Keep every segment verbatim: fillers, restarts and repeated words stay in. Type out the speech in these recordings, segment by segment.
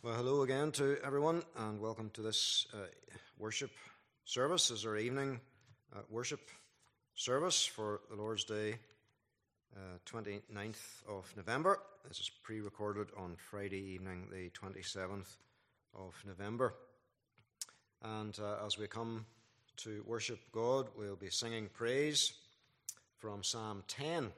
Well, hello again to everyone, and welcome to this uh, worship service. This is our evening uh, worship service for the Lord's Day, uh, twenty-ninth of November. This is pre-recorded on Friday evening, the twenty-seventh of November. And uh, as we come to worship God, we'll be singing praise from Psalm ten,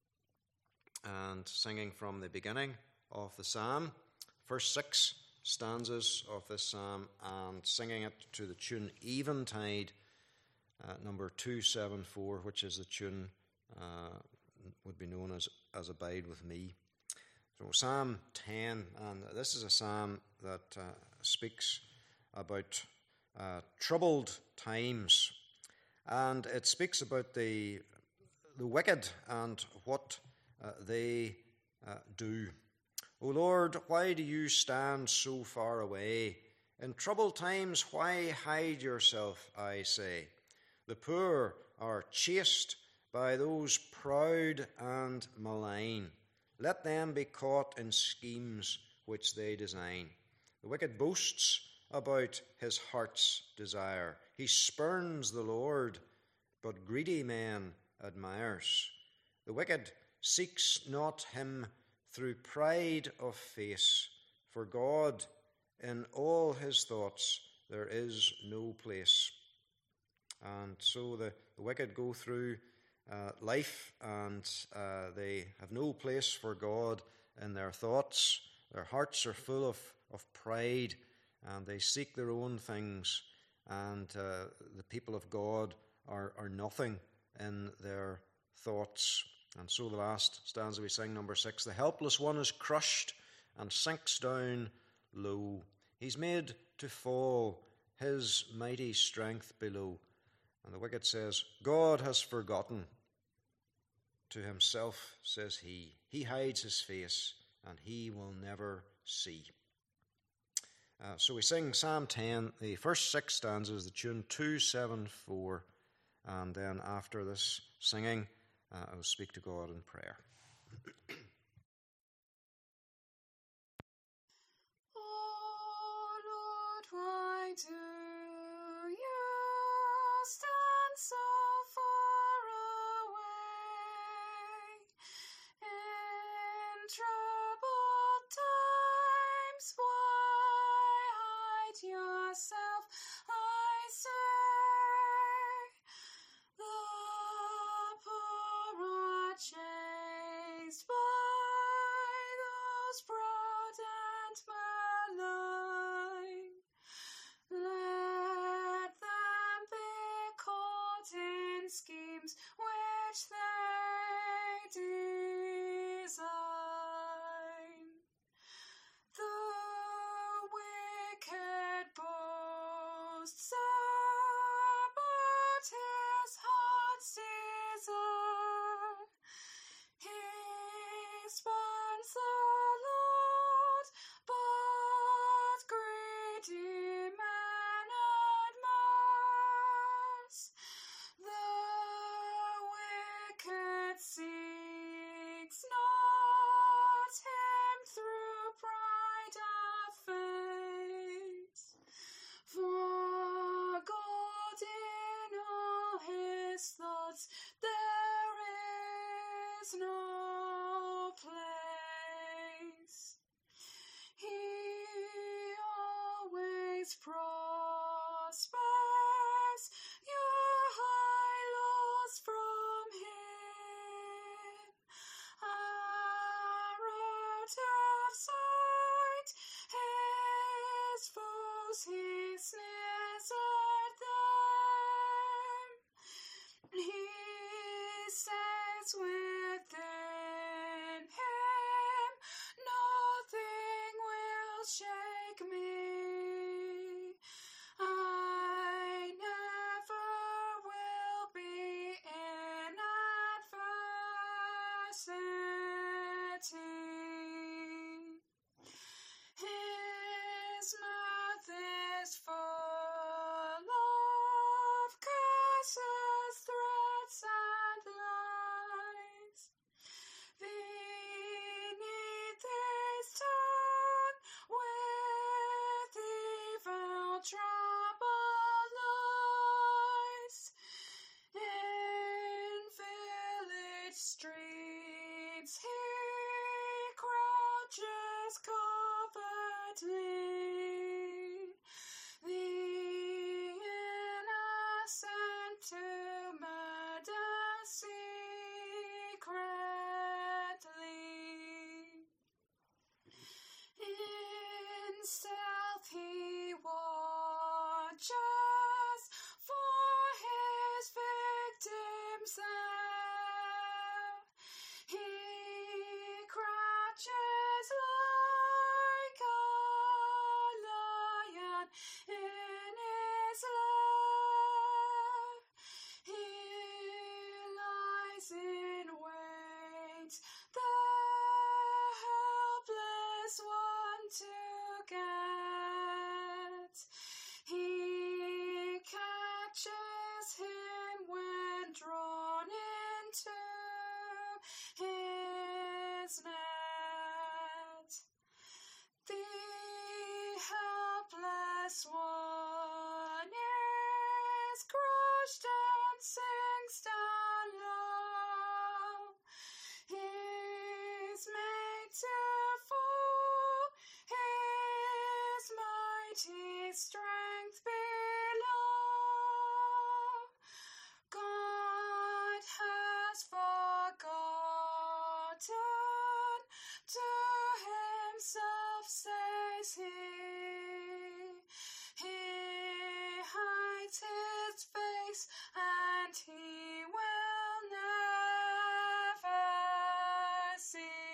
and singing from the beginning of the psalm, first six stanzas of this psalm, and singing it to the tune Eventide, uh, number two seventy-four, which is the tune uh, would be known as, as Abide With Me. So Psalm ten, and this is a psalm that uh, speaks about uh, troubled times, and it speaks about the, the wicked and what uh, they uh, do. O Lord, why do you stand so far away? In troubled times, why hide yourself, I say? The poor are chased by those proud and malign. Let them be caught in schemes which they design. The wicked boasts about his heart's desire. He spurns the Lord, but greedy men admires. The wicked seeks not him through pride of face. For God, in all his thoughts, there is no place. And so the, the wicked go through uh, life, and uh, they have no place for God in their thoughts. Their hearts are full of, of pride, and they seek their own things, and uh, the people of God are, are nothing in their thoughts. And so the last stanza we sing, number six, the helpless one is crushed and sinks down low. He's made to fall, his mighty strength below. And the wicked says, God has forgotten. To himself says he, he hides his face, and he will never see. Uh, so we sing Psalm ten, the first six stanzas, the tune two seventy-four, and then after this singing, Uh, I will speak to God in prayer. Oh Lord, why do you stand so far away? In troubled times, why hide yourself, I say? Chased by those proud and malign. Let them be caught in schemes which they design. The wicked boasts about his heart's desire. He spurns the Lord, but greedy man admires. The wicked seeks not him through pride of face. For God in all his thoughts there is no place. He always prospers your high laws from him. Out of sight, his foes he sneers at them. He says within him, nothing will shake me. I never will be in adversity. His mouth is full of curses, threats, and lies. Beneath his tongue hides, he crouches covertly. The innocent to murder secretly. In stealth he watches for his victims there. He crouches like a lion in his lair. He lies in wait, the helpless one to get. He catches him when drawn into his net. The helpless one is crushed and sinks down low. He's made to fall, his mighty strength below. God has forgotten, to himself says he. He hides his face, and he will never see.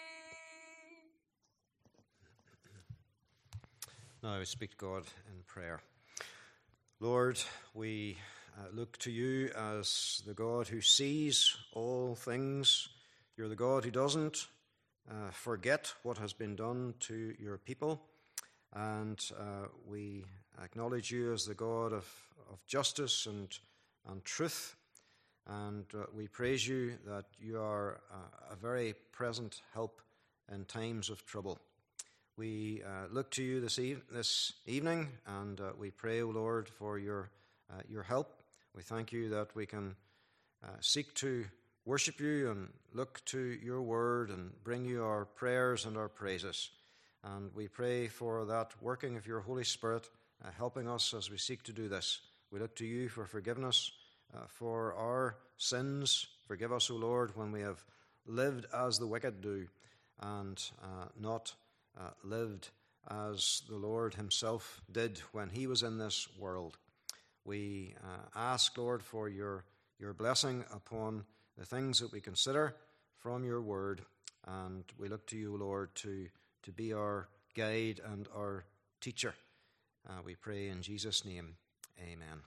Now we speak to God in prayer. Lord, we uh, look to you as the God who sees all things. You're the God who doesn't uh, forget what has been done to your people. And uh, we acknowledge you as the God of, of justice and, and truth. And uh, we praise you that you are uh, a very present help in times of trouble. We uh, look to you this, eve- this evening, and uh, we pray, O Lord, for your uh, your help. We thank you that we can uh, seek to worship you and look to your word and bring you our prayers and our praises. And we pray for that working of your Holy Spirit, uh, helping us as we seek to do this. We look to you for forgiveness uh, for our sins. Forgive us, O Lord, when we have lived as the wicked do and uh, not uh, lived as the Lord himself did when he was in this world. We uh, ask, Lord, for your, your blessing upon the things that we consider from your word. And we look to you, Lord, to, to be our guide and our teacher. Uh, we pray in Jesus' name. Amen.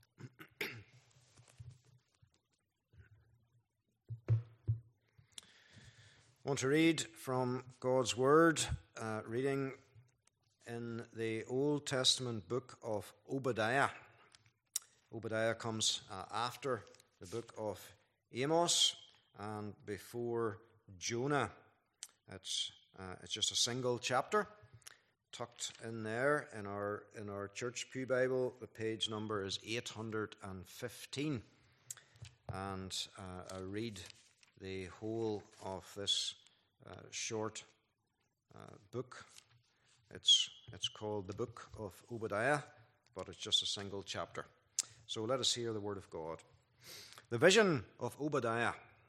I want to read from God's Word, uh, reading in the Old Testament book of Obadiah. Obadiah comes uh, after the book of Amos and before Jonah. It's uh, it's just a single chapter tucked in there in our in our church pew Bible. The page number is eight hundred fifteen, and uh, I read the whole of this uh, short uh, book. It's it's called the Book of Obadiah, but it's just a single chapter. So let us hear the word of God. The vision of Obadiah.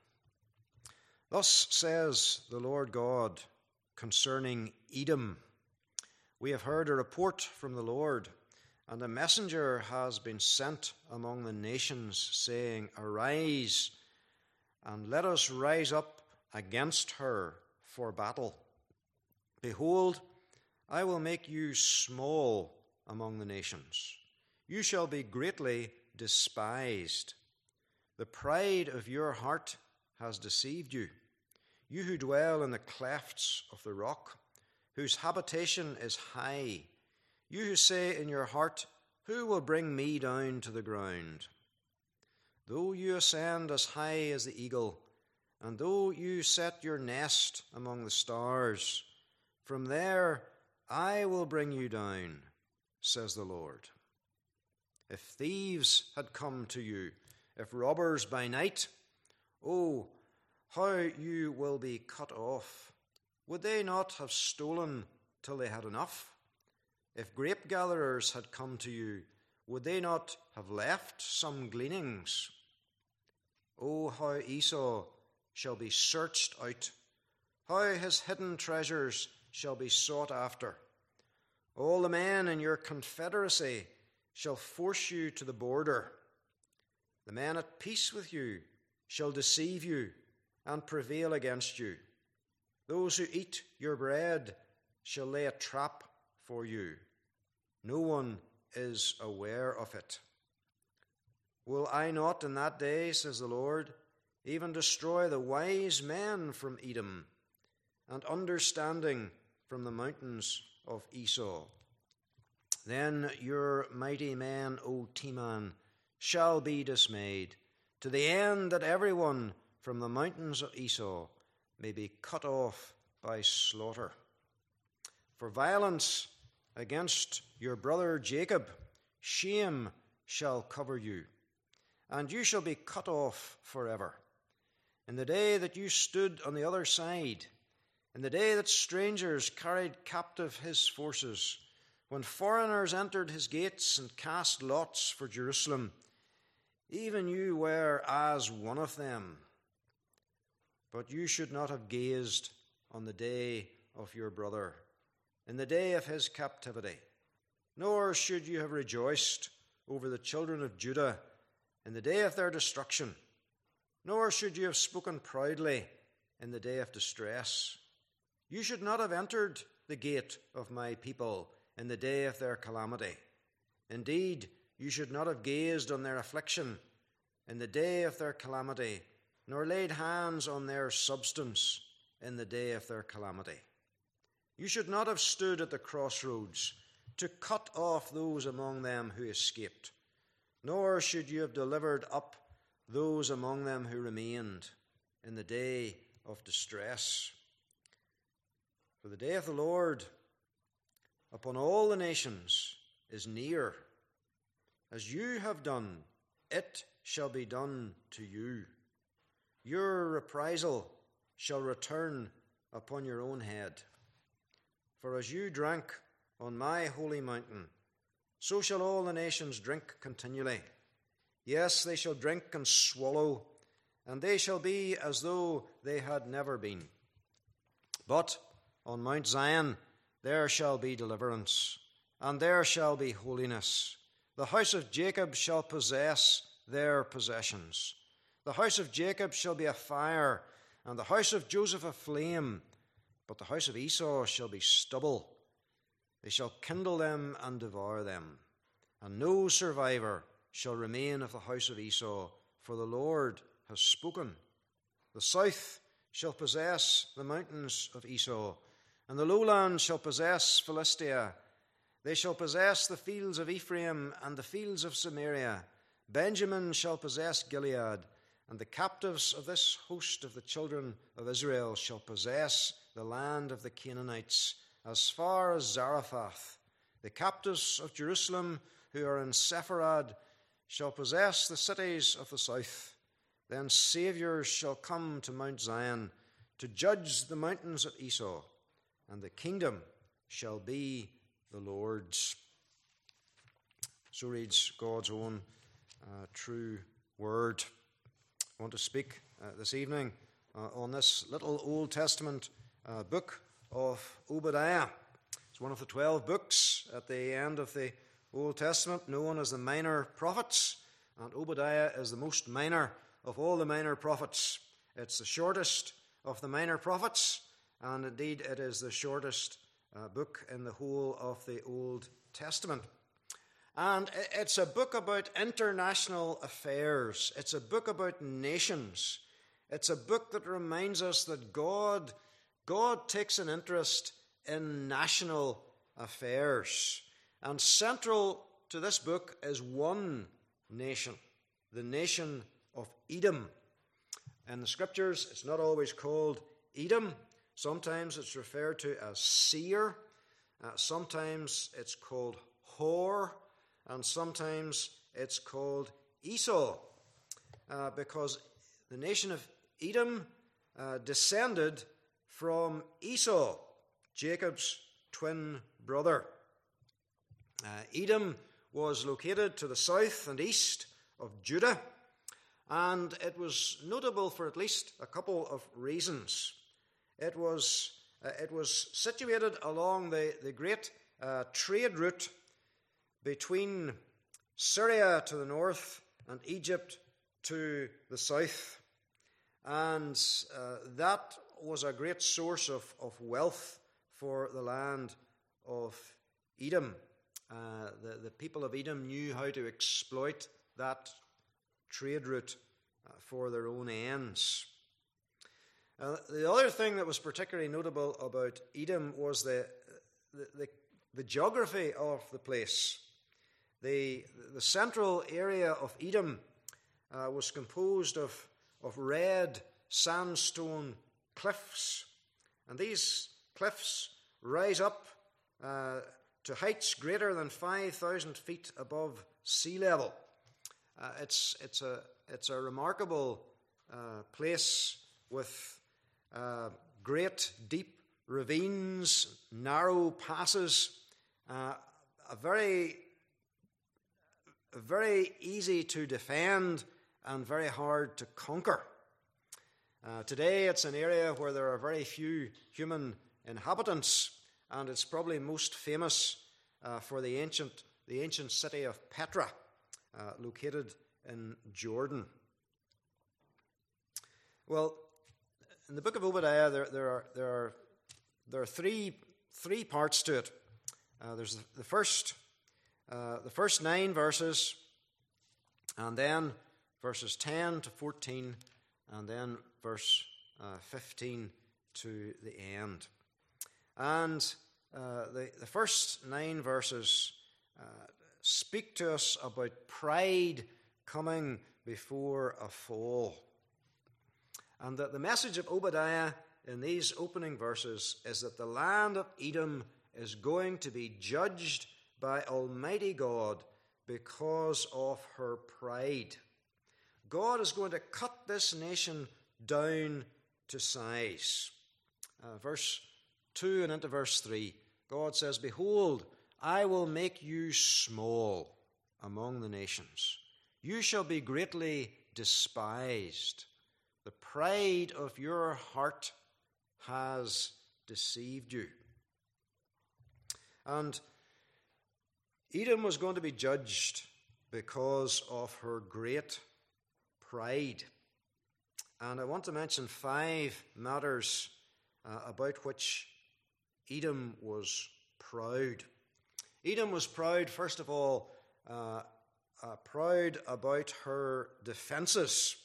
Thus says the Lord God concerning Edom. We have heard a report from the Lord, and a messenger has been sent among the nations, saying, Arise, and let us rise up against her for battle. Behold, I will make you small among the nations. You shall be greatly despised. The pride of your heart has deceived you. You who dwell in the clefts of the rock, whose habitation is high. You who say in your heart, Who will bring me down to the ground? Though you ascend as high as the eagle, and though you set your nest among the stars, from there I will bring you down, says the Lord. If thieves had come to you, if robbers by night, oh, how you will be cut off. Would they not have stolen till they had enough? If grape gatherers had come to you, would they not have left some gleanings? Oh, how Esau shall be searched out, how his hidden treasures shall be sought after. All the men in your confederacy shall force you to the border. The men at peace with you shall deceive you and prevail against you. Those who eat your bread shall lay a trap for you. No one is aware of it. Will I not in that day, says the Lord, even destroy the wise men from Edom and understanding from the mountains of Esau? Then your mighty men, O Teman, shall be dismayed, to the end that everyone from the mountains of Esau may be cut off by slaughter. For violence against your brother Jacob, shame shall cover you, and you shall be cut off forever. In the day that you stood on the other side, in the day that strangers carried captive his forces, when foreigners entered his gates and cast lots for Jerusalem, even you were as one of them. But you should not have gazed on the day of your brother, in the day of his captivity, nor should you have rejoiced over the children of Judah in the day of their destruction, nor should you have spoken proudly in the day of distress. You should not have entered the gate of my people in the day of their calamity. Indeed, you should not have gazed on their affliction in the day of their calamity, nor laid hands on their substance in the day of their calamity. You should not have stood at the crossroads to cut off those among them who escaped, nor should you have delivered up those among them who remained in the day of distress. For the day of the Lord upon all the nations is near. As you have done, it shall be done to you. Your reprisal shall return upon your own head. For as you drank on my holy mountain, so shall all the nations drink continually. Yes, they shall drink and swallow, and they shall be as though they had never been. But on Mount Zion there shall be deliverance, and there shall be holiness. The house of Jacob shall possess their possessions. The house of Jacob shall be a fire, and the house of Joseph a flame, but the house of Esau shall be stubble. They shall kindle them and devour them, and no survivor shall remain of the house of Esau, for the Lord has spoken. The south shall possess the mountains of Esau, and the lowlands shall possess Philistia. They shall possess the fields of Ephraim and the fields of Samaria. Benjamin shall possess Gilead, and the captives of this host of the children of Israel shall possess the land of the Canaanites, as far as Zarephath. The captives of Jerusalem who are in Sepharad shall possess the cities of the south. Then saviors shall come to Mount Zion to judge the mountains of Esau, and the kingdom shall be the Lord's. So reads God's own uh, true word. I want to speak uh, this evening uh, on this little Old Testament uh, book of Obadiah. It's one of the twelve books at the end of the Old Testament, known as the Minor Prophets, and Obadiah is the most minor of all the minor prophets. It's the shortest of the minor prophets, and indeed it is the shortest uh, book in the whole of the Old Testament. And it's a book about international affairs. It's a book about nations. It's a book that reminds us that God, God takes an interest in national affairs. And central to this book is one nation, the nation of Edom. In the scriptures, it's not always called Edom. Sometimes it's referred to as Seir. Uh, sometimes it's called Hor. And sometimes it's called Esau. Uh, because the nation of Edom uh, descended from Esau, Jacob's twin brother. Uh, Edom was located to the south and east of Judah, and it was notable for at least a couple of reasons. It was, uh, it was situated along the, the great uh, trade route between Syria to the north and Egypt to the south. And uh, that was a great source of, of wealth for the land of Edom. Uh, the, the people of Edom knew how to exploit that trade route uh, for their own ends. Uh, the other thing that was particularly notable about Edom was the, the, the, the geography of the place. The, the central area of Edom uh, was composed of, of red sandstone cliffs. And these cliffs rise up uh, to heights greater than five thousand feet above sea level. Uh, it's, it's, a, it's a remarkable uh, place with uh, great deep ravines, narrow passes, uh, a very, very easy to defend and very hard to conquer. Uh, today it's an area where there are very few human inhabitants, and it's probably most famous uh, for the ancient, the ancient city of Petra, uh, located in Jordan. Well, in the book of Obadiah, there, there are there are there are three three parts to it. Uh, there's the, the first uh, the first nine verses, and then verses ten to fourteen, and then verse uh, fifteen to the end. And uh, the the first nine verses uh, speak to us about pride coming before a fall. And that the message of Obadiah in these opening verses is that the land of Edom is going to be judged by Almighty God because of her pride. God is going to cut this nation down to size. Uh, verse two and into verse three, God says, "Behold, I will make you small among the nations. You shall be greatly despised. The pride of your heart has deceived you." And Edom was going to be judged because of her great pride. And I want to mention five matters uh, about which Edom was proud. Edom was proud, first of all, uh, uh, proud about her defenses.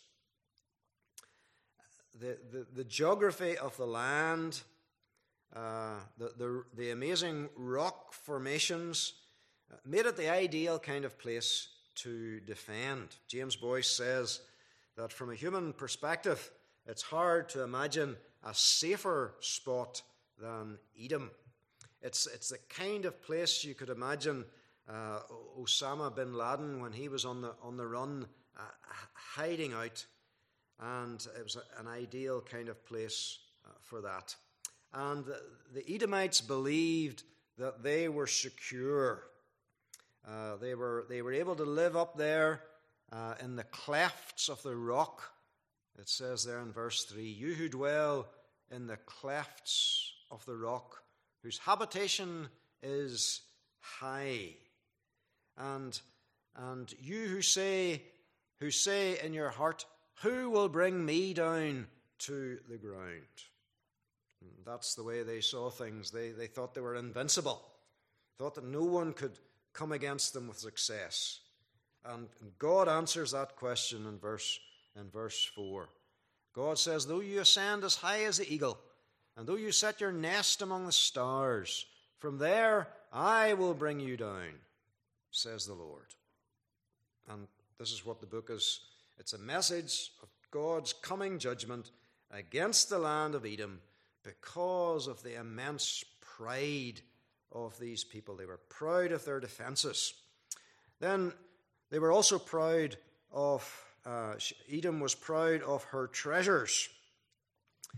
The, the, the geography of the land, uh, the, the, the amazing rock formations, uh, made it the ideal kind of place to defend. James Boyce says that from a human perspective, it's hard to imagine a safer spot than Edom. It's, it's the kind of place you could imagine uh, Osama bin Laden, when he was on the, on the run, uh, hiding out. And it was an ideal kind of place uh, for that. And the, the Edomites believed that they were secure. Uh, they were they were able to live up there uh, in the clefts of the rock. It says there in verse three, "You who dwell in the clefts of the rock, whose habitation is high. And, and you who say, who say in your heart, who will bring me down to the ground?" And that's the way they saw things. They, they thought they were invincible, thought that no one could come against them with success. And God answers that question in verse, in verse four. God says, "Though you ascend as high as the eagle, and though you set your nest among the stars, from there I will bring you down, says the Lord." And this is what the book is. It's a message of God's coming judgment against the land of Edom because of the immense pride of these people. They were proud of their defenses. Then they were also proud of, uh, Edom was proud of her treasures.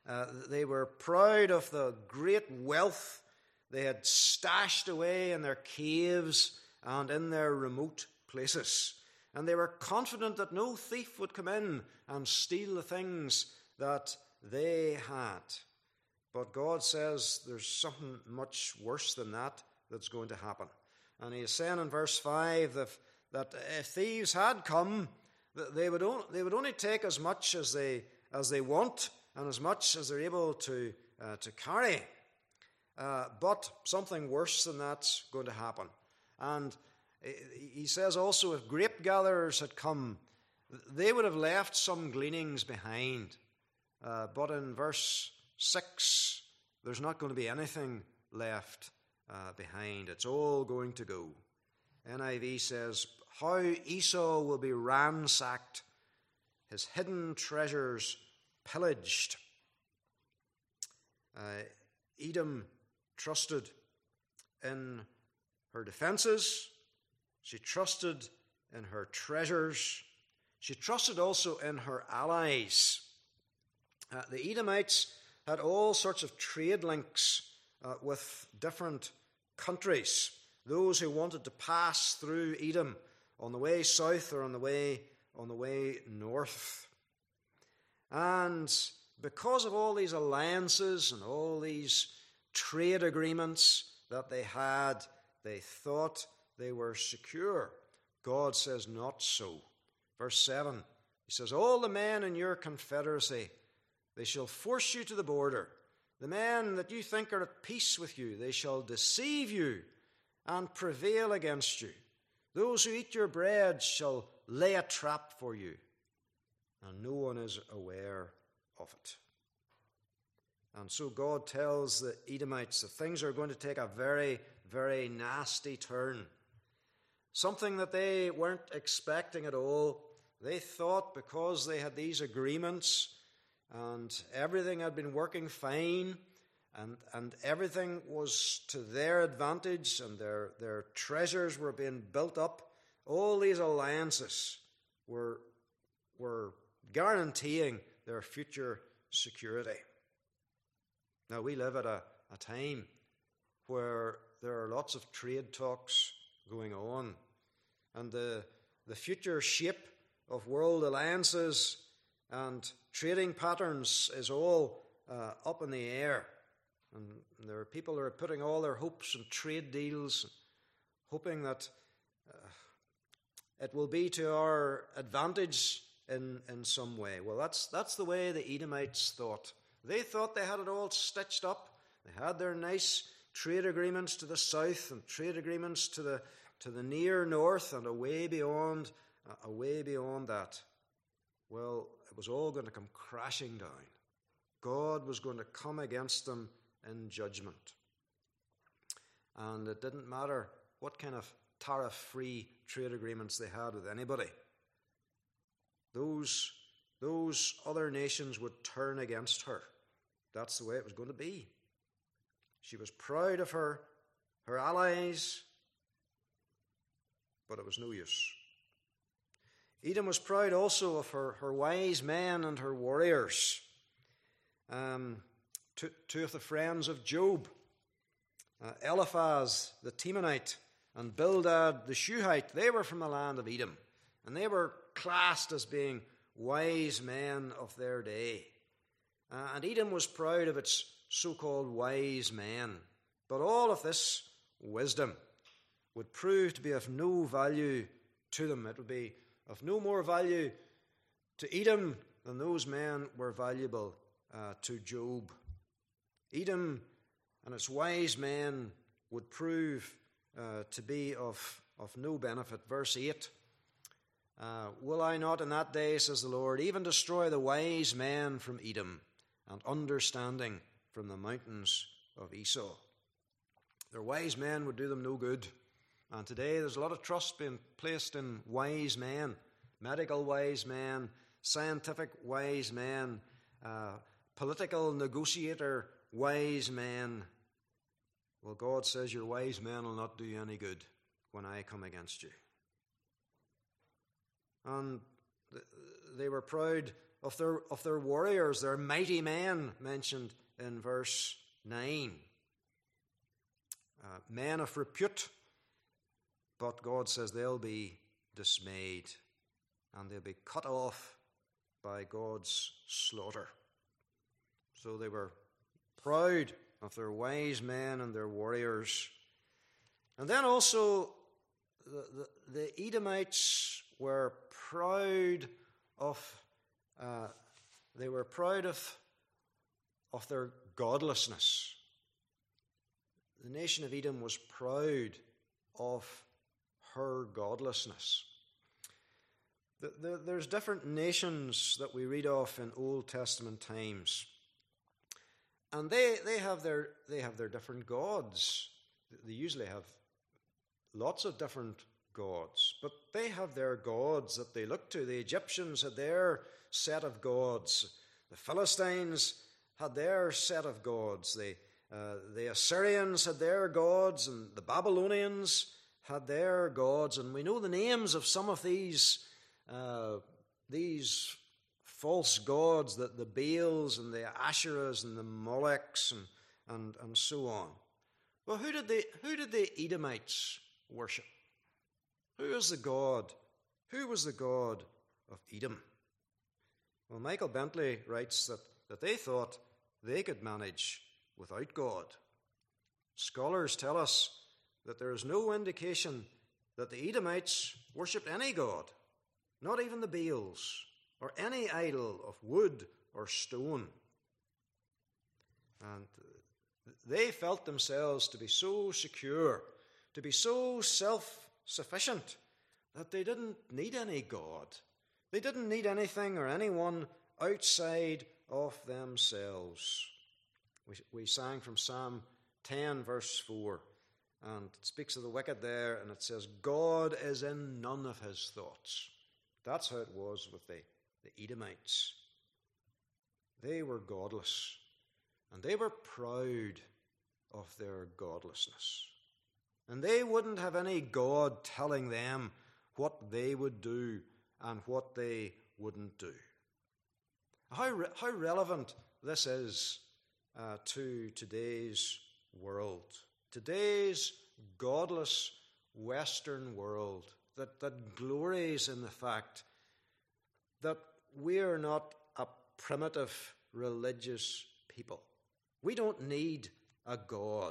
Uh, they were proud of the great wealth they had stashed away in their caves and in their remote places. And they were confident that no thief would come in and steal the things that they had. But God says there's something much worse than that that's going to happen. And he is saying in verse five that, that if thieves had come, they would, only, they would only take as much as they, as they want and as much as they're able to, uh, to carry. Uh, but something worse than that's going to happen. And he says also if grape gatherers had come, they would have left some gleanings behind. Uh, but in verse six, there's not going to be anything left uh, behind. It's all going to go. N I V says, how Esau will be ransacked, his hidden treasures pillaged. Uh, Edom trusted in her defenses. She trusted in her treasures. She trusted also in her allies. Uh, the Edomites had all sorts of trade links uh, with different countries. Those who wanted to pass through Edom on the way south or on the way on the way north. And because of all these alliances and all these trade agreements that they had, they thought they were secure. God says not so. Verse seven, he says, all the men in your confederacy, they shall force you to the border. The men that you think are at peace with you, they shall deceive you and prevail against you. Those who eat your bread shall lay a trap for you, and no one is aware of it. And so God tells the Edomites that things are going to take a very, very nasty turn. Something that they weren't expecting at all. They thought because they had these agreements and everything had been working fine and, and everything was to their advantage and their, their treasures were being built up, all these alliances were, were guaranteeing their future security. Now, we live at a, a time where there are lots of trade talks going on, and the, the future shape of world alliances and trading patterns is all uh, up in the air. And there are people who are putting all their hopes on trade deals, hoping that uh, it will be to our advantage in, in some way. Well, that's, that's the way the Edomites thought. They thought they had it all stitched up. They had their nice trade agreements to the south and trade agreements to the to the near north and away beyond, uh, away beyond that. Well, it was all going to come crashing down. God was going to come against them in judgment. And it didn't matter what kind of tariff-free trade agreements they had with anybody. Those, those other nations would turn against her. That's the way it was going to be. She was proud of her, her allies, but it was no use. Edom was proud also of her, her wise men and her warriors. Um, two, two of the friends of Job, uh, Eliphaz the Temanite and Bildad the Shuhite, they were from the land of Edom, and they were classed as being wise men of their day. Uh, and Edom was proud of its so-called wise men. But all of this wisdom would prove to be of no value to them. It would be of no more value to Edom than those men were valuable uh, to Job. Edom and its wise men would prove uh, to be of, of no benefit. Verse eight, uh, will I not in that day, says the Lord, even destroy the wise men from Edom and understanding from the mountains of Esau? Their wise men would do them no good. And today there's a lot of trust being placed in wise men, medical wise men, scientific wise men, uh, political negotiator wise men. Well, God says your wise men will not do you any good when I come against you. And they were proud of their, of their warriors, their mighty men mentioned in verse nine. Uh, men of repute, but God says they'll be dismayed and they'll be cut off by God's slaughter. So they were proud of their wise men and their warriors. And then also the, the, the Edomites were proud of, uh, they were proud of, of their godlessness. The nation of Edom was proud of her godlessness. The, the, there's different nations that we read of in Old Testament times. And they, they have their they have their different gods. They usually have lots of different gods, but they have their gods that they look to. The Egyptians had their set of gods. The Philistines had their set of gods. The, uh, the Assyrians had their gods, and the Babylonians had their gods. And we know the names of some of these uh, these false gods, the, the Baals and the Asherahs and the Molechs and, and, and so on. Well, who did, they, who did the Edomites worship? Who is the God? Who was the God of Edom? Well, Michael Bentley writes that, that they thought they could manage without God. Scholars tell us that there is no indication that the Edomites worshipped any god, not even the Baals, or any idol of wood or stone. And they felt themselves to be so secure, to be so self-sufficient, that they didn't need any God. They didn't need anything or anyone outside of themselves. We, we sang from Psalm ten, verse four, and it speaks of the wicked there, and it says, God is in none of his thoughts. That's how it was with the The Edomites. They were godless, and they were proud of their godlessness. And they wouldn't have any God telling them what they would do and what they wouldn't do. How, re- how relevant this is uh, to today's world, today's godless Western world that, that glories in the fact that we are not a primitive religious people. We don't need a God.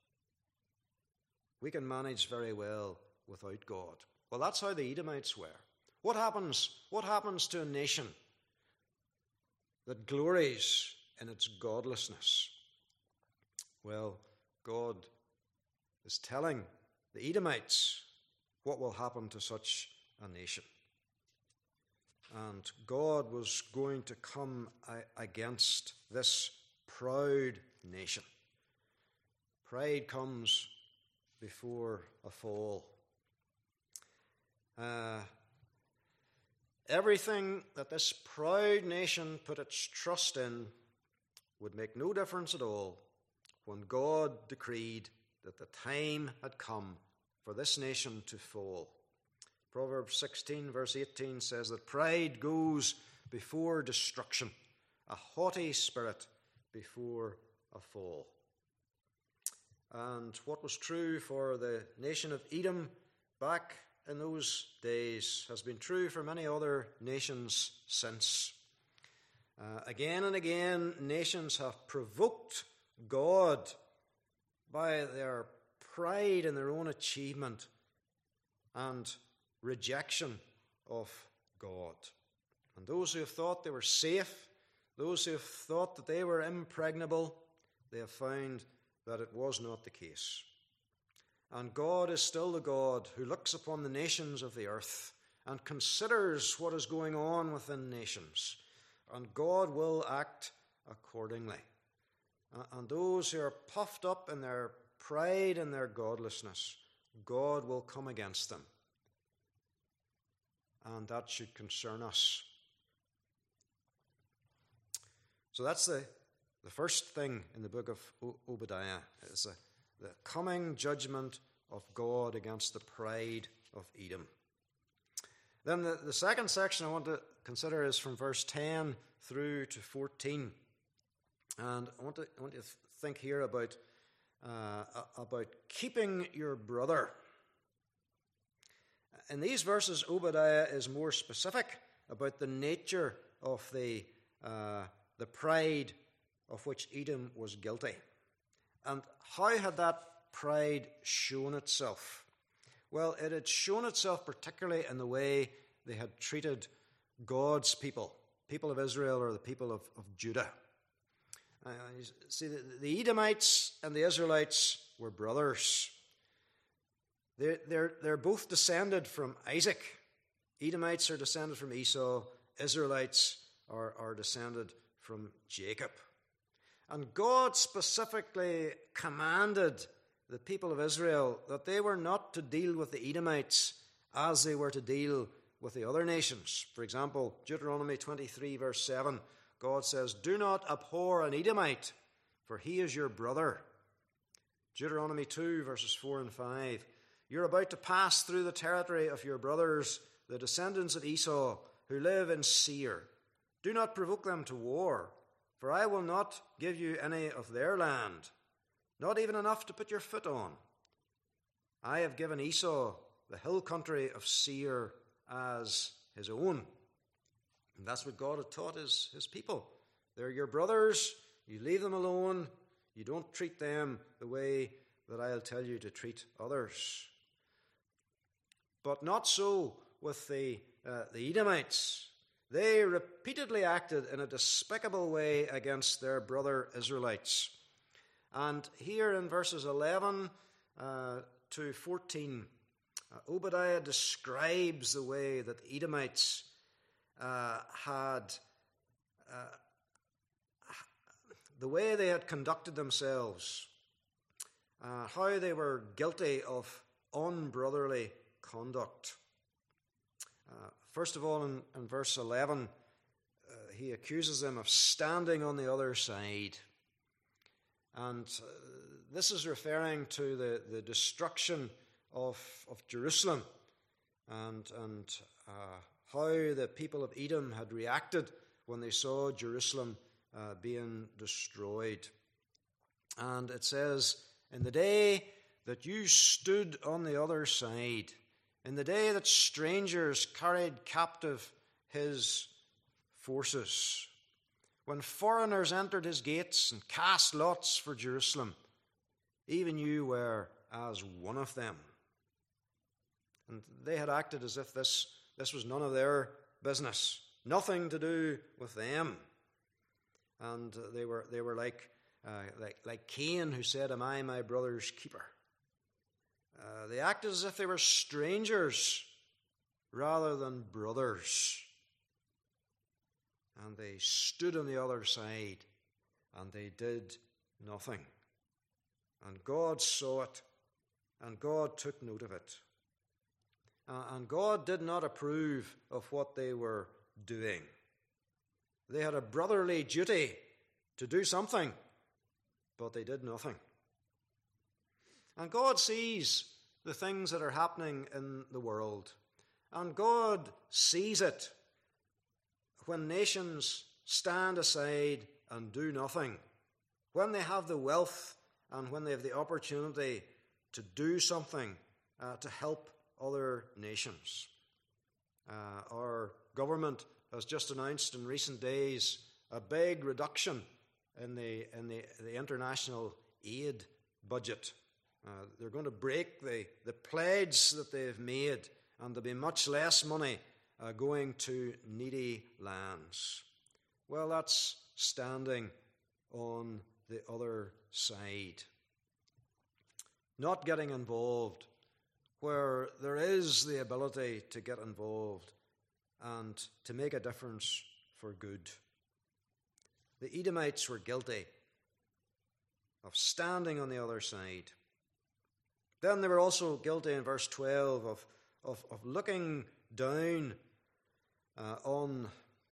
We can manage very well without God. Well, that's how the Edomites were. What happens? What happens to a nation that glories in its godlessness? Well, God is telling the Edomites what will happen to such a nation. And God was going to come against this proud nation. Pride comes before a fall. Uh, everything that this proud nation put its trust in would make no difference at all when God decreed that the time had come for this nation to fall. Proverbs sixteen, verse eighteen says that pride goes before destruction, a haughty spirit before a fall. And what was true for the nation of Edom back in those days has been true for many other nations since. Uh, again and again, nations have provoked God by their pride in their own achievement and rejection of God. And those who have thought they were safe, those who have thought that they were impregnable, they have found that it was not the case. And God is still the God who looks upon the nations of the earth and considers what is going on within nations. And God will act accordingly. And those who are puffed up in their pride and their godlessness, God will come against them. And that should concern us. So that's the, the first thing in the book of Obadiah, is the, the coming judgment of God against the pride of Edom. Then the, the second section I want to consider is from verse ten through to fourteen. And I want to, I want to think here about, uh, about keeping your brother. In these verses, Obadiah is more specific about the nature of the, uh, the pride of which Edom was guilty. And how had that pride shown itself? Well, it had shown itself particularly in the way they had treated God's people, people of Israel or the people of, of Judah. Uh, you see, the, the Edomites and the Israelites were brothers. They're, they're, they're both descended from Isaac. Edomites are descended from Esau. Israelites are, are descended from Jacob. And God specifically commanded the people of Israel that they were not to deal with the Edomites as they were to deal with the other nations. For example, Deuteronomy twenty-three, verse seven, God says, "Do not abhor an Edomite, for he is your brother." Deuteronomy two, verses four and five, "You're about to pass through the territory of your brothers, the descendants of Esau, who live in Seir. Do not provoke them to war, for I will not give you any of their land, not even enough to put your foot on. I have given Esau the hill country of Seir as his own." And that's what God had taught his, his people. They're your brothers. You leave them alone. You don't treat them the way that I'll tell you to treat others. But not so with the, uh, the Edomites. They repeatedly acted in a despicable way against their brother Israelites. And here in verses eleven uh, to fourteen, uh, Obadiah describes the way that the Edomites uh, had, uh, the way they had conducted themselves, uh, how they were guilty of unbrotherly conduct. Uh, first of all, in, in verse eleven, uh, he accuses them of standing on the other side. And uh, this is referring to the, the destruction of, of Jerusalem and, and uh, how the people of Edom had reacted when they saw Jerusalem uh, being destroyed. And it says, "In the day that you stood on the other side, in the day that strangers carried captive his forces, when foreigners entered his gates and cast lots for Jerusalem, even you were as one of them." And they had acted as if this, this was none of their business, nothing to do with them. And they were they were like uh, like like Cain, who said, "Am I my brother's keeper?" Uh, they acted as if they were strangers rather than brothers. And they stood on the other side and they did nothing. And God saw it, and God took note of it. Uh, and God did not approve of what they were doing. They had a brotherly duty to do something, but they did nothing. And God sees the things that are happening in the world. And God sees it when nations stand aside and do nothing, when they have the wealth and when they have the opportunity to do something uh, to help other nations. Uh, our government has just announced in recent days a big reduction in the, in the, the international aid budget. Uh, they're going to break the, the pledge that they've made, and there'll be much less money uh, going to needy lands. Well, that's standing on the other side. Not getting involved where there is the ability to get involved and to make a difference for good. The Edomites were guilty of standing on the other side. Then they were also guilty in verse twelve of, of, of looking down uh, on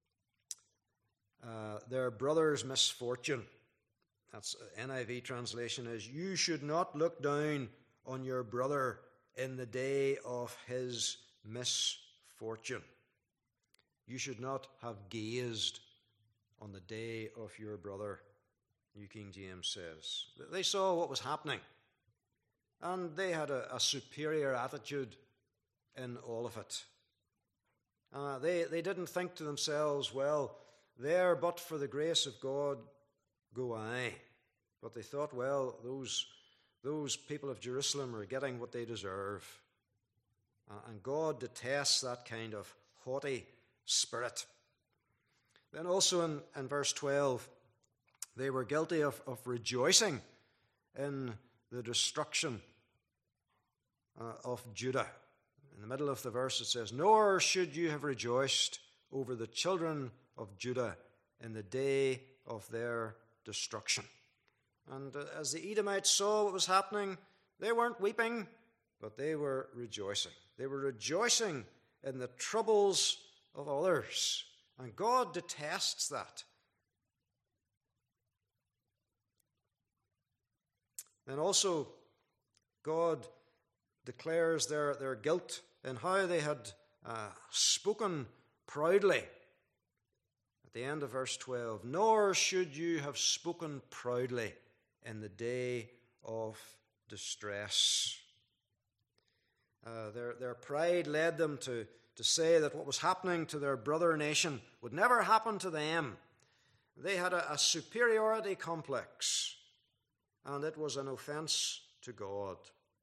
uh, their brother's misfortune. That's N I V translation is, "You should not look down on your brother in the day of his misfortune." you should not have gazed on the day of your brother, New King James says. They saw what was happening, and they had a, a superior attitude in all of it. Uh, they, they didn't think to themselves, well, there but for the grace of God go I. But they thought, well, those, those people of Jerusalem are getting what they deserve. Uh, and God detests that kind of haughty spirit. Then also in, in verse twelve, they were guilty of, of rejoicing in the destruction uh, of Judah. In the middle of the verse it says, nor should you have rejoiced over the children of Judah in the day of their destruction. And uh, as the Edomites saw what was happening, they weren't weeping, but they were rejoicing. They were rejoicing in the troubles of others. And God detests that. And also, God declares their, their guilt in how they had uh, spoken proudly. At the end of verse twelve, nor should you have spoken proudly in the day of distress. Uh, their, their pride led them to, to say that what was happening to their brother nation would never happen to them. They had a, a superiority complex, and it was an offense to God.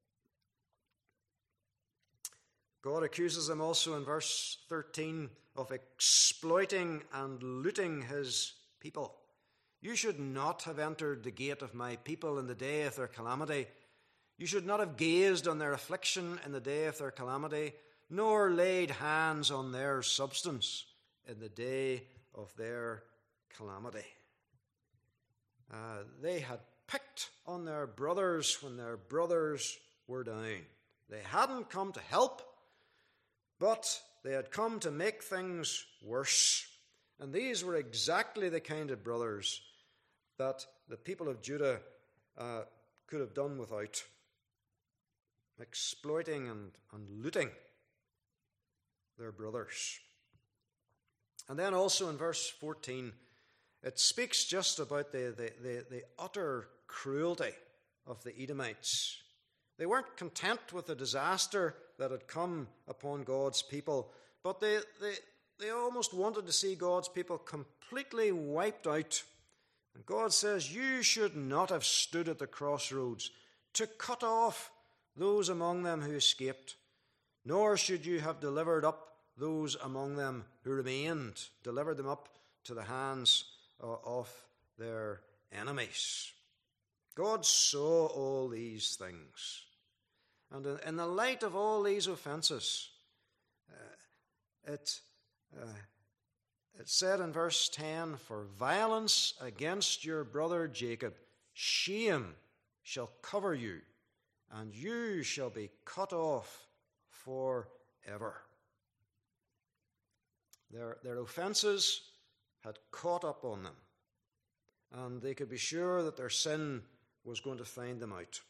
God accuses them also in verse thirteen of exploiting and looting his people. You should not have entered the gate of my people in the day of their calamity. You should not have gazed on their affliction in the day of their calamity, nor laid hands on their substance in the day of their calamity. Uh, they had picked on their brothers when their brothers were down. They hadn't come to help, but they had come to make things worse. And these were exactly the kind of brothers that the people of Judah uh, could have done without. Exploiting and, and looting their brothers. And then also in verse fourteen, it speaks just about the, the, the, the utter cruelty of the Edomites. They weren't content with the disaster that had come upon God's people, but they, they, they almost wanted to see God's people completely wiped out. And God says, you should not have stood at the crossroads to cut off those among them who escaped, nor should you have delivered up those among them who remained, delivered them up to the hands of their enemies. God saw all these things. And in the light of all these offenses, uh, it, uh, it said in verse ten, for violence against your brother Jacob, shame shall cover you, and you shall be cut off forever. Their, their offenses had caught up on them, and they could be sure that their sin was going to find them out.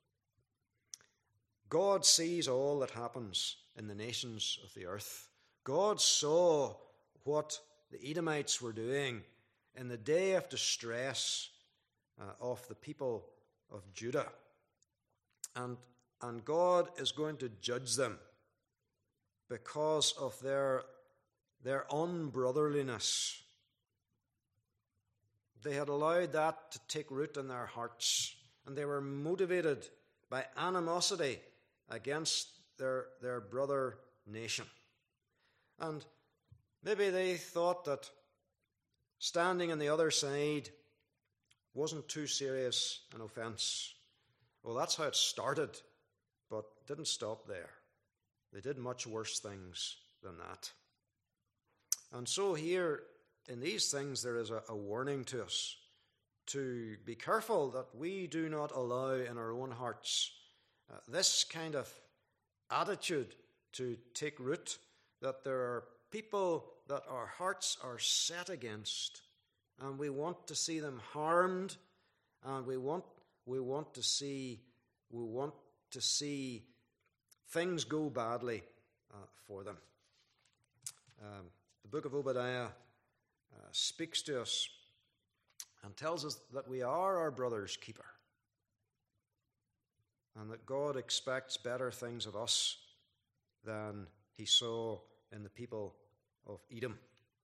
God sees all that happens in the nations of the earth. God saw what the Edomites were doing in the day of distress uh, of the people of Judah. And, and God is going to judge them because of their, their unbrotherliness. They had allowed that to take root in their hearts, and they were motivated by animosity against their, their brother nation. And maybe they thought that standing on the other side wasn't too serious an offense. Well, that's how it started, but didn't stop there. They did much worse things than that. And so here, in these things, there is a, a warning to us to be careful that we do not allow in our own hearts uh, this kind of attitude to take root, that there are people that our hearts are set against, and we want to see them harmed, and we want we want to see we want to see things go badly uh, for them. Um, the book of Obadiah uh, speaks to us and tells us that we are our brother's keeper, and that God expects better things of us than he saw in the people of Edom.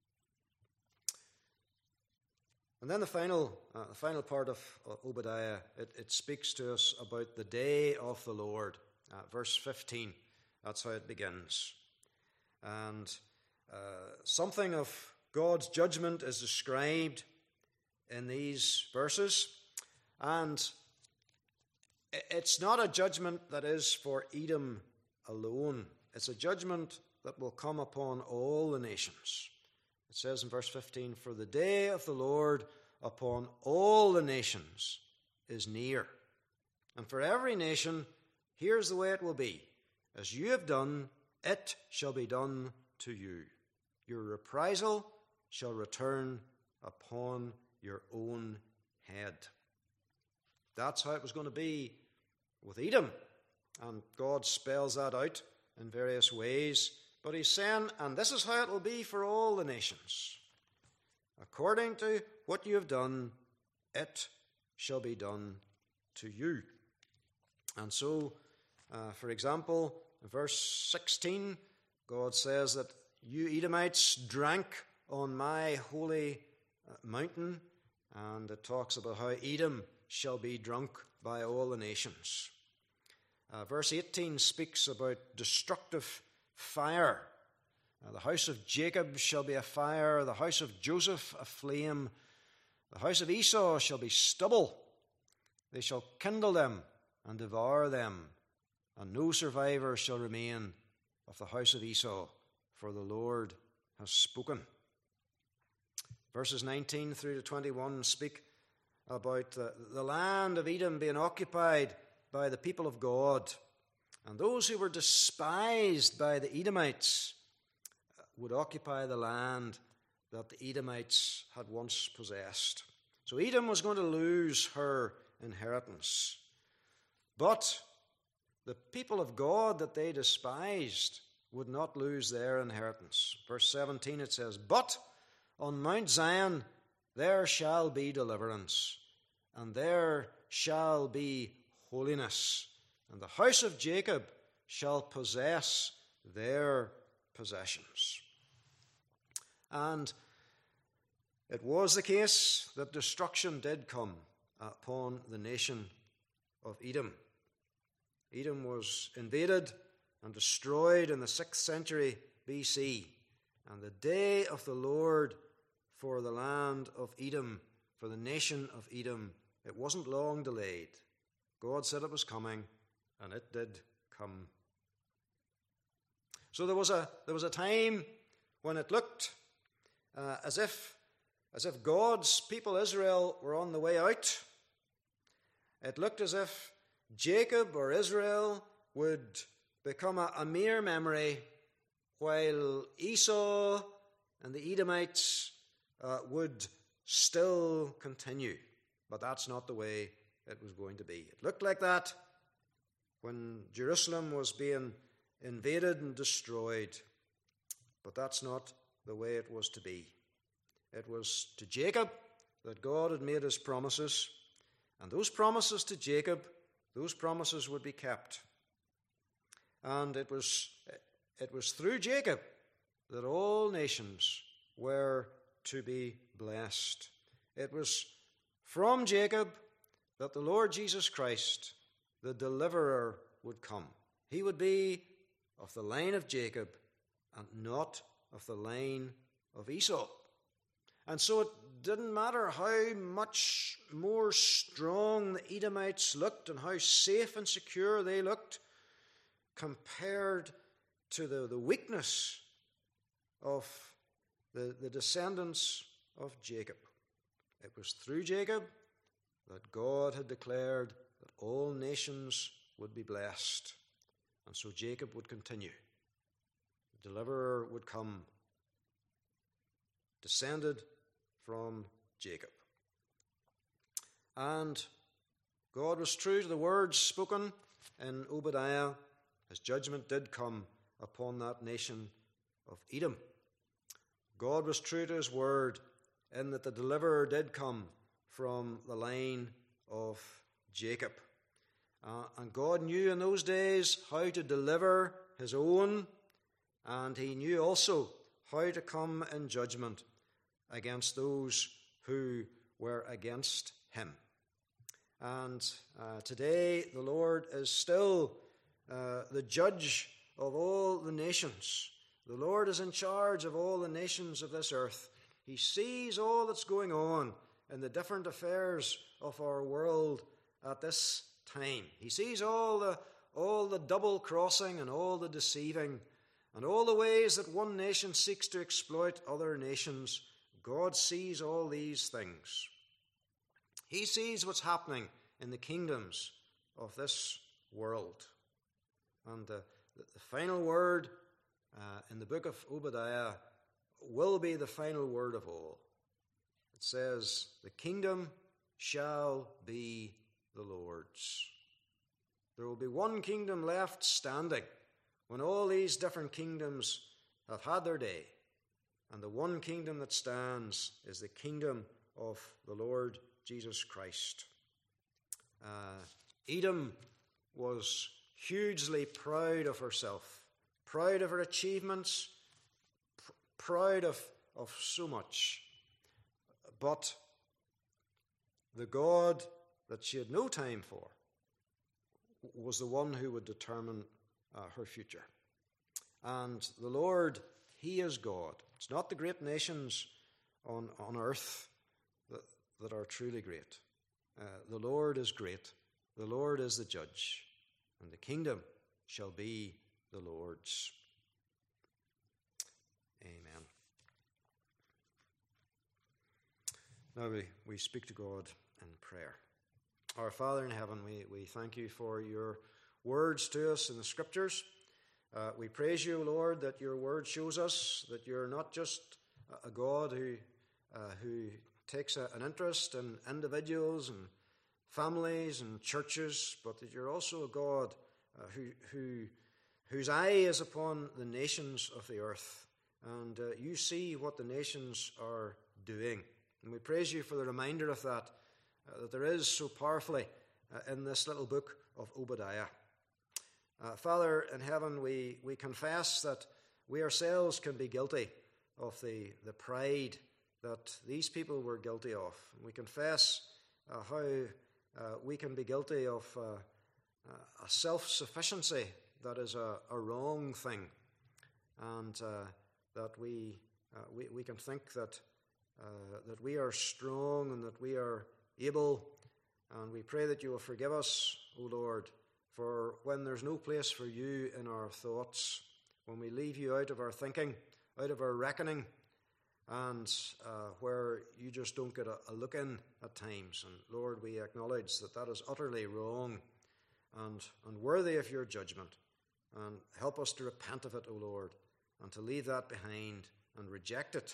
And then the final, uh, the final part of uh, Obadiah, it, it speaks to us about the day of the Lord. Uh, verse fifteen, that's how it begins. And uh, something of God's judgment is described in these verses. And it's not a judgment that is for Edom alone. It's a judgment that will come upon all the nations. It says in verse fifteen, "For the day of the Lord upon all the nations is near. And for every nation, here's the way it will be. As you have done, it shall be done to you. Your reprisal shall return upon your own head." That's how it was going to be with Edom. And God spells that out in various ways. But he's saying, and this is how it will be for all the nations. According to what you have done, it shall be done to you. And so, uh, for example, in verse sixteen, God says that you Edomites drank on my holy uh, mountain. And it talks about how Edom shall be drunk by all the nations. Uh, verse eighteen speaks about destructive fire. Uh, the house of Jacob shall be a fire, the house of Joseph a flame, the house of Esau shall be stubble. They shall kindle them and devour them, and no survivor shall remain of the house of Esau, for the Lord has spoken. Verses nineteen through to twenty-one speak about the, the land of Edom being occupied by the people of God. And those who were despised by the Edomites would occupy the land that the Edomites had once possessed. So Edom was going to lose her inheritance. But the people of God that they despised would not lose their inheritance. Verse seventeen, it says, "But on Mount Zion there shall be deliverance, and there shall be holiness, and the house of Jacob shall possess their possessions." And it was the case that destruction did come upon the nation of Edom. Edom was invaded and destroyed in the sixth century B C, and the day of the Lord for the land of Edom, for the nation of Edom, it wasn't long delayed. God said it was coming, and it did come. So there was a there was a time when it looked uh, as if as if God's people Israel were on the way out. It looked as if Jacob or Israel would become a, a mere memory, while Esau and the Edomites uh, would still continue. But that's not the way it was going to be. It looked like that when Jerusalem was being invaded and destroyed. But that's not the way it was to be. It was to Jacob that God had made his promises. And those promises to Jacob, those promises would be kept. And it was, it was through Jacob that all nations were to be blessed. It was from Jacob that the Lord Jesus Christ, the deliverer, would come. He would be of the line of Jacob and not of the line of Esau. And so it didn't matter how much more strong the Edomites looked and how safe and secure they looked compared to the, the weakness of the, the descendants of Jacob. It was through Jacob that God had declared that all nations would be blessed. And so Jacob would continue. The deliverer would come, descended from Jacob. And God was true to the words spoken in Obadiah. His judgment did come upon that nation of Edom. God was true to his word in that the deliverer did come from the line of Jacob. Uh, and God knew in those days how to deliver his own, and he knew also how to come in judgment against those who were against him. And uh, today the Lord is still uh, the judge of all the nations. The Lord is in charge of all the nations of this earth. He sees all that's going on in the different affairs of our world at this time. He sees all the all the double crossing and all the deceiving and all the ways that one nation seeks to exploit other nations. God sees all these things. He sees what's happening in the kingdoms of this world. And the, the, the final word uh, in the book of Obadiah will be the final word of all. It says, "The kingdom shall be the Lord's." There will be one kingdom left standing when all these different kingdoms have had their day. And the one kingdom that stands is the kingdom of the Lord Jesus Christ. Uh, Edom was hugely proud of herself, proud of her achievements, pr- proud of, of so much. But the God that she had no time for was the one who would determine uh, her future. And the Lord, he is God. It's not the great nations on, on earth that, that are truly great. Uh, the Lord is great. The Lord is the judge. And the kingdom shall be the Lord's. Amen. Now we, we speak to God in prayer. Our Father in heaven, we, we thank you for your words to us in the Scriptures. Uh, we praise you, Lord, that your word shows us that you're not just a God who uh, who takes a, an interest in individuals and families and churches, but that you're also a God uh, who who whose eye is upon the nations of the earth, and uh, you see what the nations are doing. And we praise you for the reminder of that, uh, that there is so powerfully uh, in this little book of Obadiah. Uh, Father in heaven, we, we confess that we ourselves can be guilty of the, the pride that these people were guilty of. We confess uh, how uh, we can be guilty of uh, uh, a self-sufficiency that is a, a wrong thing, and uh, that we, uh, we we can think that uh, that we are strong and that we are able, and we pray that you will forgive us, O Lord, for when there's no place for you in our thoughts, when we leave you out of our thinking, out of our reckoning, and uh, where you just don't get a, a look in at times. And Lord, we acknowledge that that is utterly wrong and, and worthy of your judgment. And help us to repent of it, O Lord, and to leave that behind and reject it.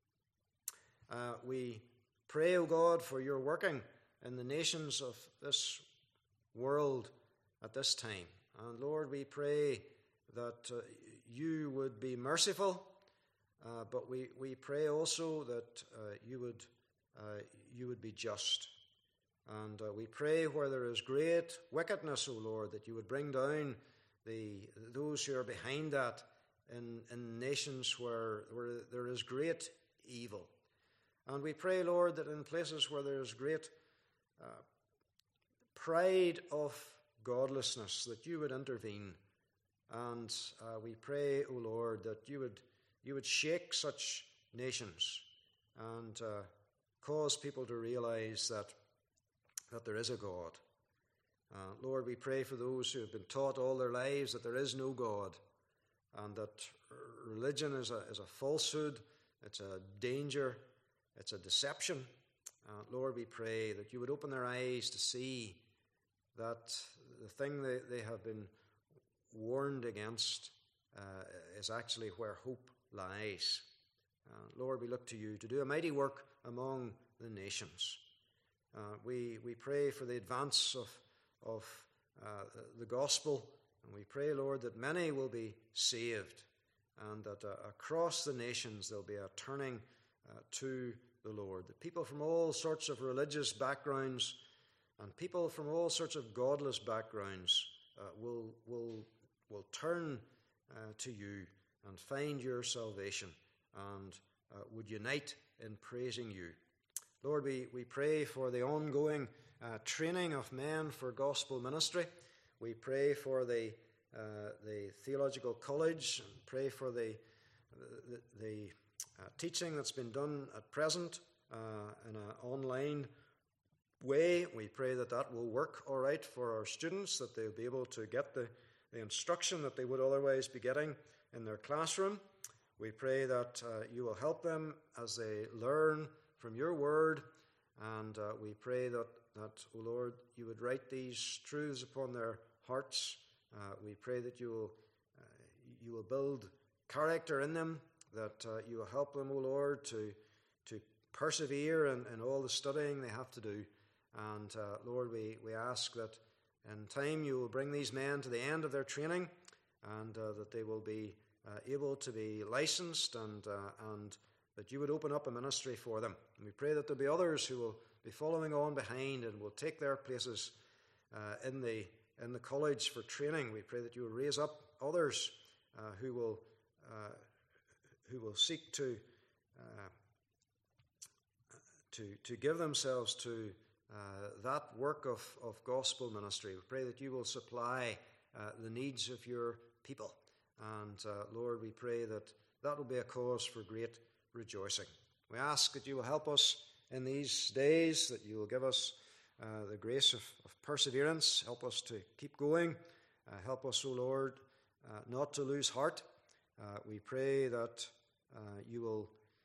Uh, we pray, O God, for your working in the nations of this world at this time. And Lord, we pray that uh, you would be merciful, uh, but we, we pray also that uh, you would uh, you would be just. And uh, we pray where there is great wickedness, O Lord, that you would bring down the those who are behind that in, in nations where, where there is great evil. And we pray, Lord, that in places where there is great uh, pride of godlessness, that you would intervene. And uh, we pray, O Lord, that you would you would shake such nations and uh, cause people to realize that that there is a God. Uh, Lord, we pray for those who have been taught all their lives that there is no God, and that religion is a is a falsehood, it's a danger, it's a deception. Uh, Lord, we pray that you would open their eyes to see that the thing they, they have been warned against uh, is actually where hope lies. Uh, Lord, we look to you to do a mighty work among the nations. Uh, we we pray for the advance of of uh, the gospel, and we pray, Lord, that many will be saved, and that uh, across the nations there'll be a turning uh, to the Lord. The people from all sorts of religious backgrounds and people from all sorts of godless backgrounds uh, will, will, will turn uh, to you and find your salvation and uh, would unite in praising you. Lord, we, we pray for the ongoing uh, training of men for gospel ministry. We pray for the uh, the theological college, and pray for the the, the uh, teaching that's been done at present uh, in an online way. We pray that that will work all right for our students, that they'll be able to get the, the instruction that they would otherwise be getting in their classroom. We pray that uh, you will help them as they learn from your word, and uh, we pray that, that, O Lord, you would write these truths upon their hearts. Uh, we pray that you will, uh, you will build character in them, that uh, you will help them, O Lord, to, to persevere in, in all the studying they have to do. And uh, Lord, we, we ask that in time you will bring these men to the end of their training, and uh, that they will be uh, able to be licensed, and uh, and that you would open up a ministry for them. And we pray that there will be others who will be following on behind and will take their places uh, in the in the college for training. We pray that you will raise up others uh, who will uh, who will seek to uh, to to give themselves to uh, that work of, of gospel ministry. We pray that you will supply uh, the needs of your people. And uh, Lord, we pray that that will be a cause for great rejoicing. We ask that you will help us in these days, that you will give us uh, the grace of, of perseverance, help us to keep going, uh, help us, O Lord, uh, not to lose heart. Uh, we pray that uh, you will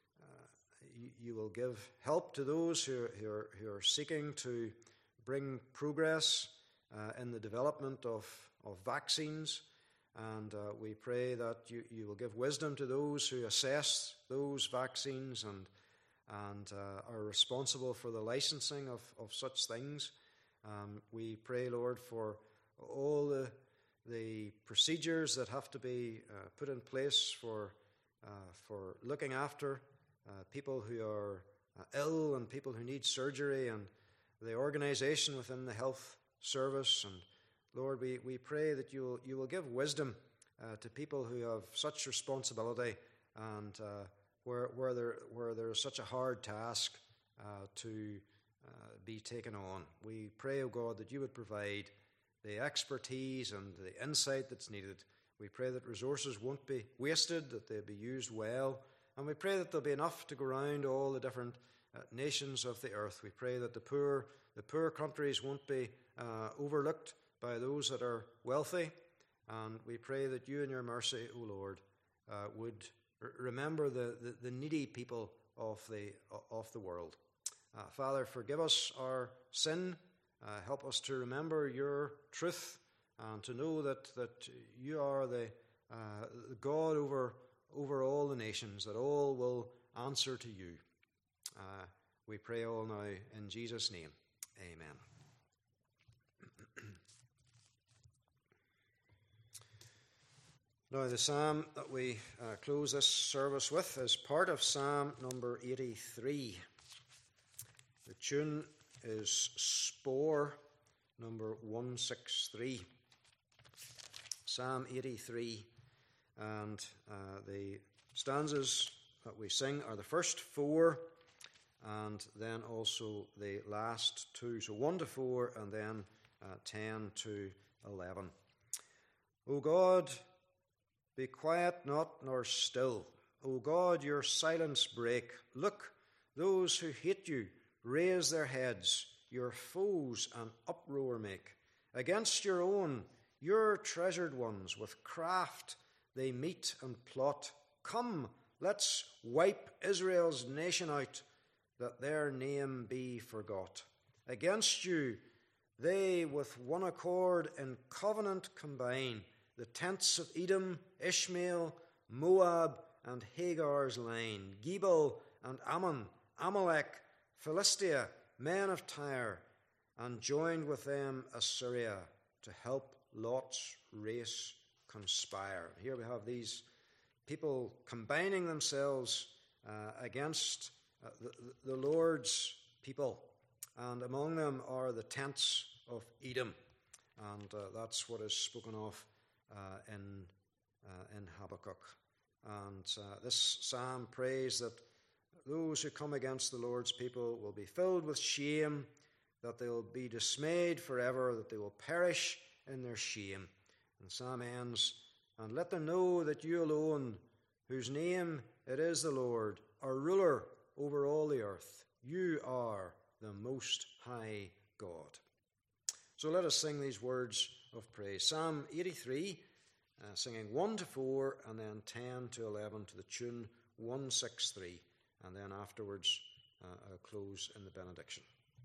uh, you, you will give help to those who, who, are, who are seeking to bring progress uh, in the development of, of vaccines. And uh, we pray that you, you will give wisdom to those who assess those vaccines and and uh, are responsible for the licensing of, of such things. Um, we pray, Lord, for all the, the procedures that have to be uh, put in place for, uh, for looking after uh, people who are uh, ill and people who need surgery, and the organization within the health service. And Lord, we, we pray that you will, you will give wisdom uh, to people who have such responsibility, and uh, where, where, there, where there is such a hard task uh, to uh, be taken on. We pray, O God, that you would provide the expertise and the insight that's needed. We pray that resources won't be wasted, that they'll be used well, and we pray that there'll be enough to go around all the different uh, nations of the earth. We pray that the poor, the poor countries won't be uh, overlooked by those that are wealthy, and we pray that you in your mercy, O Lord, uh, would r- remember the, the, the needy people of the of the world. Uh, Father, forgive us our sin. Uh, help us to remember your truth and to know that, that you are the uh, God over over all the nations, that all will answer to you. Uh, we pray all now in Jesus' name. Amen. Now, the psalm that we uh, close this service with is part of Psalm number eighty-three. The tune is Spore number one sixty-three. Psalm eighty-three, and uh, the stanzas that we sing are the first four, and then also the last two. So one to four, and then uh, ten to eleven. O God, be quiet not nor still. O God, your silence break. Look, those who hate you raise their heads. Your foes an uproar make. Against your own, your treasured ones, with craft they meet and plot. Come, let's wipe Israel's nation out, that their name be forgot. Against you, they with one accord in covenant combine. The tents of Edom, Ishmael, Moab, and Hagar's line, Gebal and Ammon, Amalek, Philistia, men of Tyre, and joined with them Assyria to help Lot's race conspire. Here we have these people combining themselves uh, against uh, the, the Lord's people. And among them are the tents of Edom. And uh, that's what is spoken of uh, in, uh, in Habakkuk. And uh, this psalm prays that those who come against the Lord's people will be filled with shame, that they will be dismayed forever, that they will perish in their shame. And the psalm ends, and let them know that you alone, whose name it is the Lord, are ruler over all the earth. You are the Most High God. So let us sing these words of praise. Psalm eighty-three, uh, singing one to four, and then ten to eleven to the tune one sixty-three. And then afterwards, uh, I'll close in the benediction.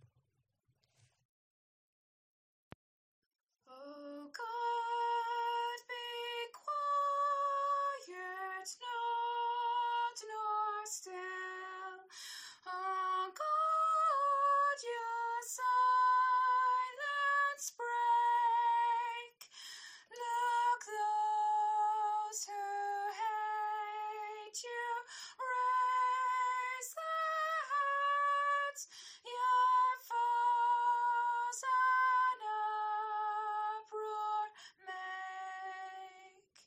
Oh God, be quiet, not nor still. Oh God, your silence break. Look, those who hate you raise their heads, your foes an uproar make.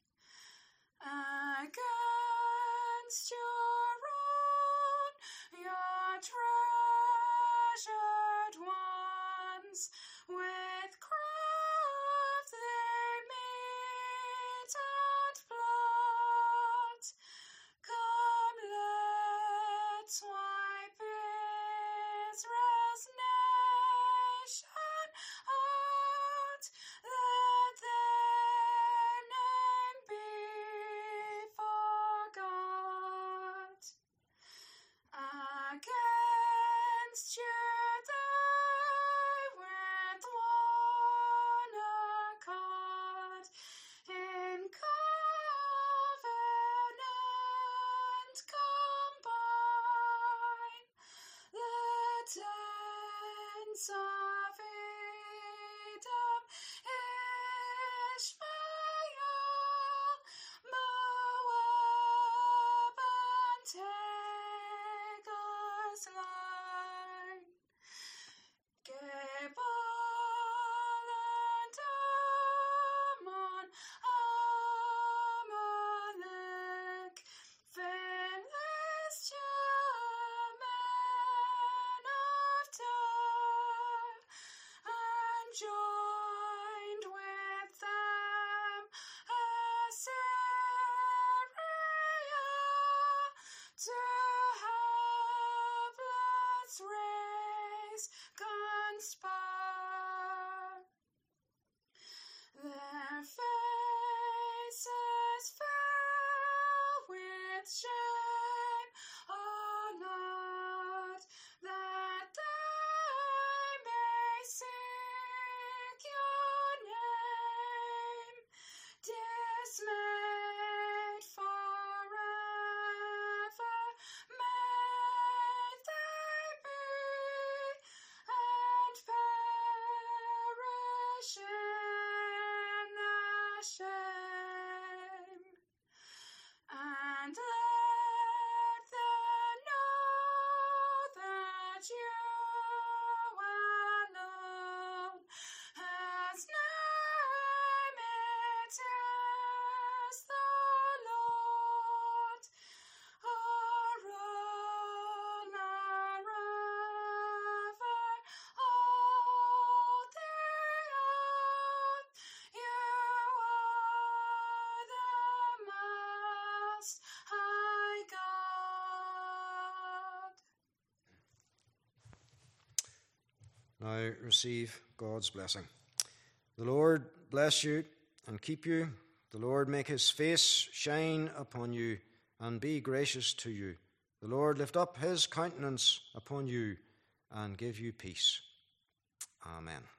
Against your own, your treasured ones, with craft they meet and plot. Come, let's wipe Israel's nation out, that their name be forgot. Against you they with one accord, in covenant combine. The tents of Edom, Ishmael, Moab, and Hagar's line. Gebal and Ammon, Amalek, Philistia, men of Tyre, and joined with them Assyria, to helpless race conspire. Their faces fell with shame, oh Lord, that they may seek your name. Dismayed forever may they be, and perish in their shame. And let them know that you alone has name, it is the Lord, our ruler over all the earth. You are the Most High God. Now receive God's blessing. The Lord bless you and keep you. The Lord make his face shine upon you and be gracious to you. The Lord lift up his countenance upon you and give you peace. Amen.